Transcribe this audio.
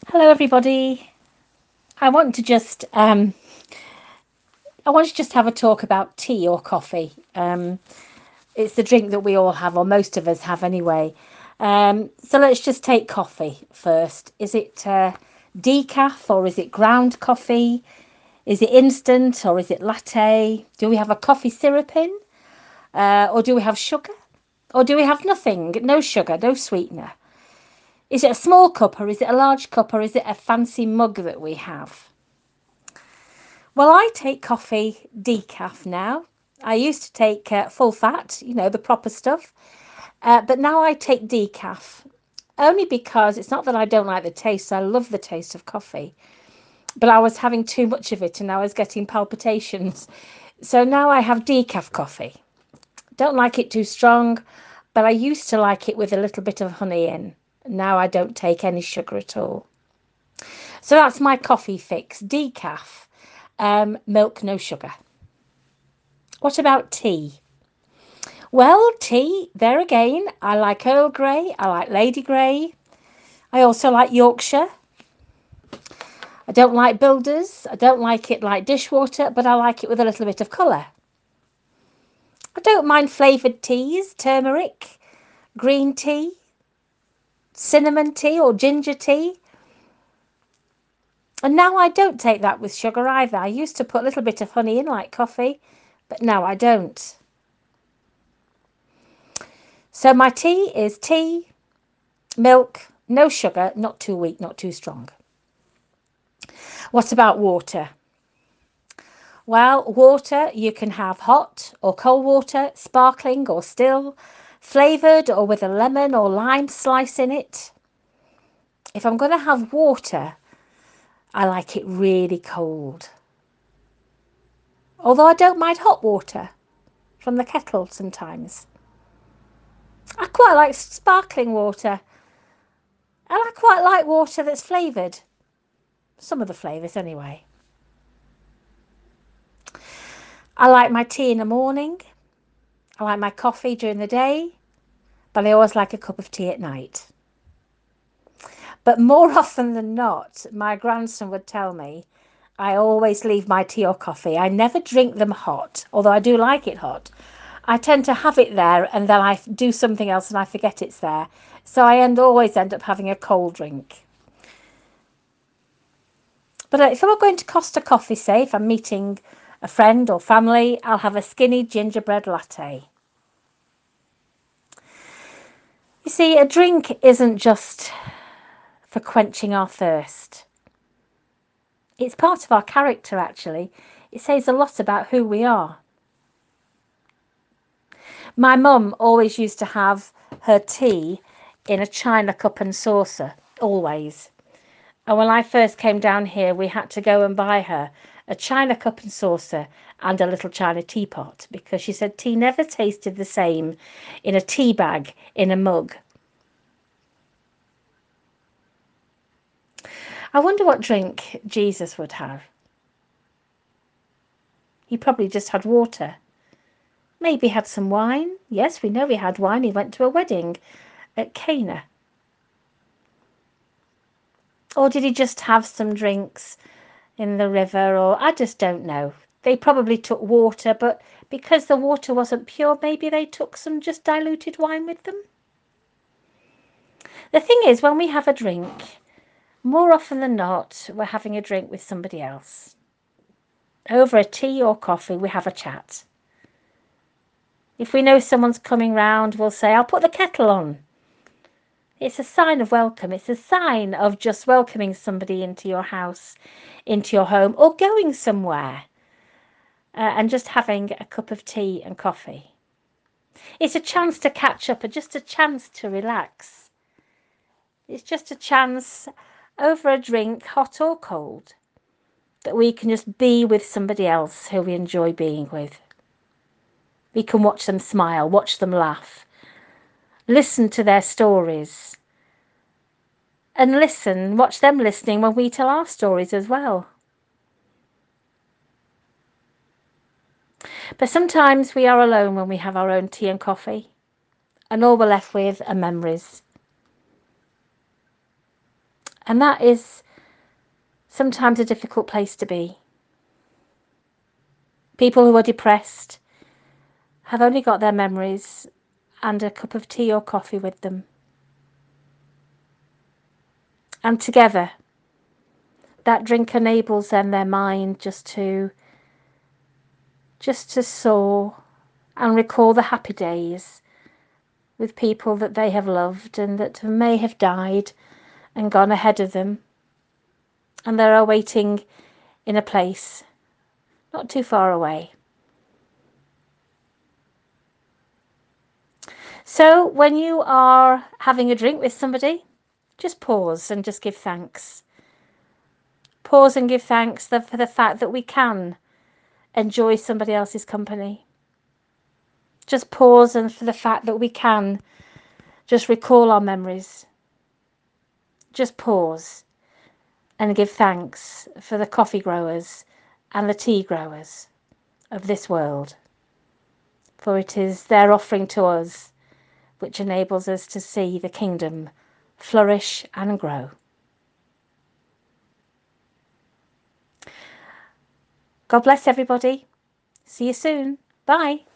Hello, everybody. I want to just I want to just have a talk about tea or coffee. It's the drink that we all have, or most of us have anyway. So let's just take coffee first. Is it decaf or is it ground coffee? Is it instant or is it latte? Do we have a coffee syrup in, or do we have sugar, or do we have nothing? No sugar, no sweetener. Is it a small cup or is it a large cup or is it a fancy mug that we have? Well, I take coffee decaf now. I used to take full fat, the proper stuff, but now I take decaf only because it's not that I don't like the taste. I love the taste of coffee, but I was having too much of it and I was getting palpitations. So now I have decaf coffee. Don't like it too strong, but I used to like it with a little bit of honey in. Now I don't take any sugar at all. So that's my coffee fix decaf, milk, no sugar. What about tea? Well, tea, there again, I like Earl Grey, I like Lady Grey, I also like Yorkshire. I don't like Builders, I don't like it like dishwater, but I like it with a little bit of colour. I don't mind flavoured teas, turmeric, green tea, cinnamon tea or ginger tea. And now I don't take that with sugar either. I used to put a little bit of honey in like coffee, but now I don't. So my tea is tea, milk, no sugar, not too weak, not too strong. What about water? Well, water you can have hot or cold water, sparkling or still, flavoured or with a lemon or lime slice in it. If I'm going to have water, I like it really cold. Although I don't mind hot water from the kettle sometimes. I quite like sparkling water. And I quite like water that's flavoured. Some of the flavours anyway. I like my tea in the morning. I like my coffee during the day. But I always like a cup of tea at night. But more often than not, my grandson would tell me I always leave my tea or coffee. I never drink them hot, although I do like it hot. I tend to have it there and then I do something else and I forget it's there. So I always end up having a cold drink. But if I'm going to Costa Coffee, say, if I'm meeting a friend or family, I'll have a skinny gingerbread latte. You see, a drink isn't just for quenching our thirst. It's part of our character, actually. It says a lot about who we are. My mum always used to have her tea in a china cup and saucer, always. And when I first came down here, we had to go and buy her a china cup and saucer and a little china teapot because she said tea never tasted the same in a tea bag, in a mug. I wonder what drink Jesus would have. He probably just had water. Maybe had some wine. Yes, we know he had wine. He went to a wedding at Cana. Or did he just have some drinks in the river? Or I just don't know. They probably took water, but because the water wasn't pure, maybe they took some just diluted wine with them. The thing is, when we have a drink, more often than not, we're having a drink with somebody else. Over a tea or coffee, we have a chat. If we know someone's coming round, we'll say, I'll put the kettle on. It's a sign of welcome. It's a sign of just welcoming somebody into your house, into your home, or going somewhere and just having a cup of tea and coffee. It's a chance to catch up, just a chance to relax. It's just a chance over a drink, hot or cold, that we can just be with somebody else who we enjoy being with. We can watch them smile, watch them laugh, listen to their stories, and watch them listening when we tell our stories as well. But sometimes we are alone when we have our own tea and coffee, and all we're left with are memories. And that is sometimes a difficult place to be. People who are depressed have only got their memories and a cup of tea or coffee with them. And together, that drink enables them, their mind, just to soar and recall the happy days with people that they have loved and that may have died and gone ahead of them. And they're awaiting in a place not too far away. So when you are having a drink with somebody, just pause and just give thanks. Pause and give thanks for the fact that we can enjoy somebody else's company. Just pause and for the fact that we can just recall our memories. Just pause and give thanks for the coffee growers and the tea growers of this world. For it is their offering to us which enables us to see the kingdom flourish and grow. God bless everybody. See you soon. Bye.